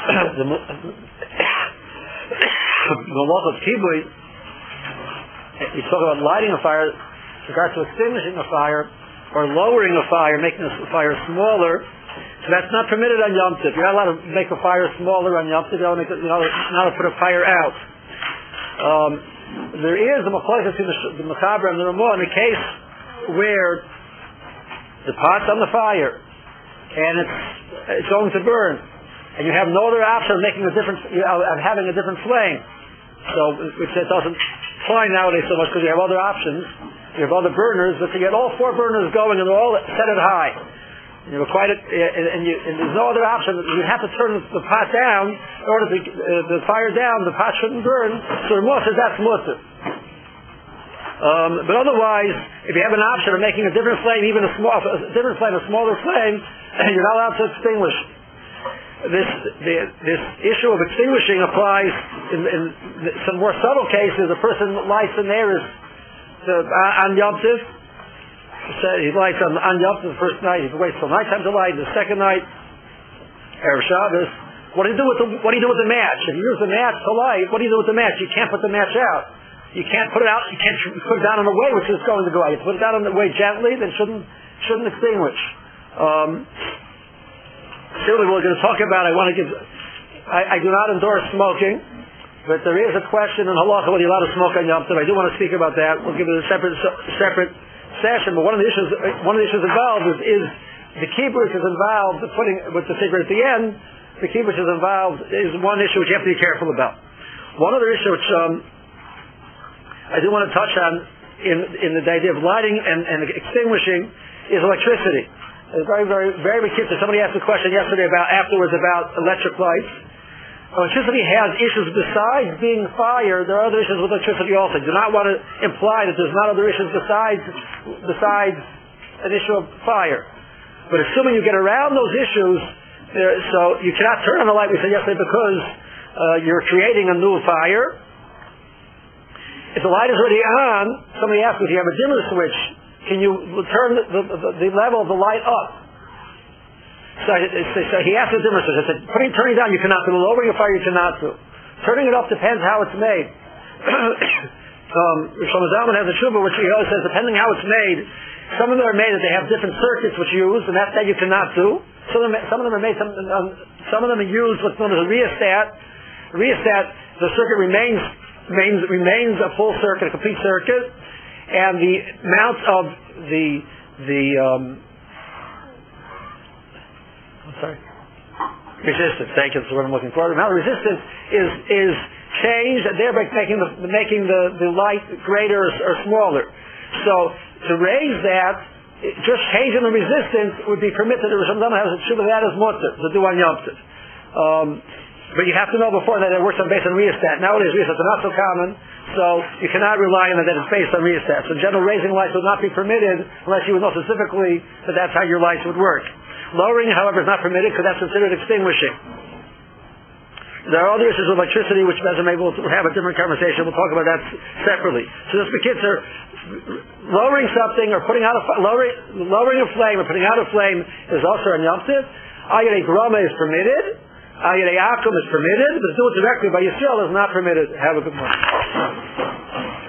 the law of kibui, you talk about lighting a fire, with regard to extinguishing a fire, or lowering a fire, making a fire smaller. So that's not permitted on Yom Tov. You're not allowed to make a fire smaller on Yom Tov. You're not allowed to put a fire out. There is a machlokes between the Mechaber and the Ramah in the case where the pot's on the fire and it's going to burn, and you have no other option of making a different, of having a different flame. So, which it doesn't apply nowadays so much because you have other options. You have other burners, but to get all 4 burners going and they're all set it high. And there's no other option. You have to turn the pot down in order to the fire down. The pot shouldn't burn. So the Ramah says that's mutter. But otherwise, if you have an option of making a different flame, even a smaller flame, you're not allowed to extinguish. This issue of extinguishing applies in some more subtle cases. A person lights an eris on Yom Tov. He lights on Yom Tov the first night. He waits till nighttime to light. The second night, Erev Shabbos. What do you do with the match? If you use the match to light, what do you do with the match? You can't put the match out. You can't put it out. You can't put it down in a way which is going to go out. You put it down in a way gently, then shouldn't extinguish. Surely we're going to talk about. I do not endorse smoking, but there is a question in halacha whether you're allowed to smoke on Yom Tov. I do want to speak about that. We'll give it a separate session. But one of the issues involved is the kibbutz is involved putting with the cigarette at the end. The kibbutz is involved is one issue which you have to be careful about. One other issue which I do want to touch on in the idea of lighting and extinguishing is electricity. It's very, very, very curious. Somebody asked a question yesterday afterwards about electric lights. Electricity has issues besides being fire. There are other issues with electricity also. Do not want to imply that there's not other issues besides an issue of fire. But assuming you get around those issues, so you cannot turn on the light, we said yesterday, because you're creating a new fire. If the light is already on, somebody asked if you have a dimmer switch, can you turn the level of the light up? So he asked the dimmer switch. I said, turning it down you cannot do. Lowering a fire you cannot do. Turning it up depends how it's made. Shlomo Zalman has a shuvah which he always says, depending how it's made, some of them are made that they have different circuits which you use, and that you cannot do. Some of them are made, some of them are used what's known as a rheostat. The circuit remains a full circuit, a complete circuit, and the amount of resistance. Thank you. That's what I'm looking for. The amount of resistance is changed, thereby making the light greater or smaller. So to raise that, just changing the resistance would be permitted. Someone has a shuvah that is mutter to do on Yom Tov. But you have to know before that it works based on rheostat. Nowadays rheostats are not so common, so you cannot rely on it that it's based on rheostat. So general raising lights would not be permitted unless you would know specifically that that's how your lights would work. Lowering, however, is not permitted because that's considered extinguishing. There are other issues with electricity which maybe we'll have a different conversation. We'll talk about that separately. So this kids are lowering something or putting out lowering a flame or putting out a flame is also on Yom Tov. Ayat Grama is permitted. Ayat Akum is permitted, but to do it directly by Yisrael is not permitted. Have a good morning.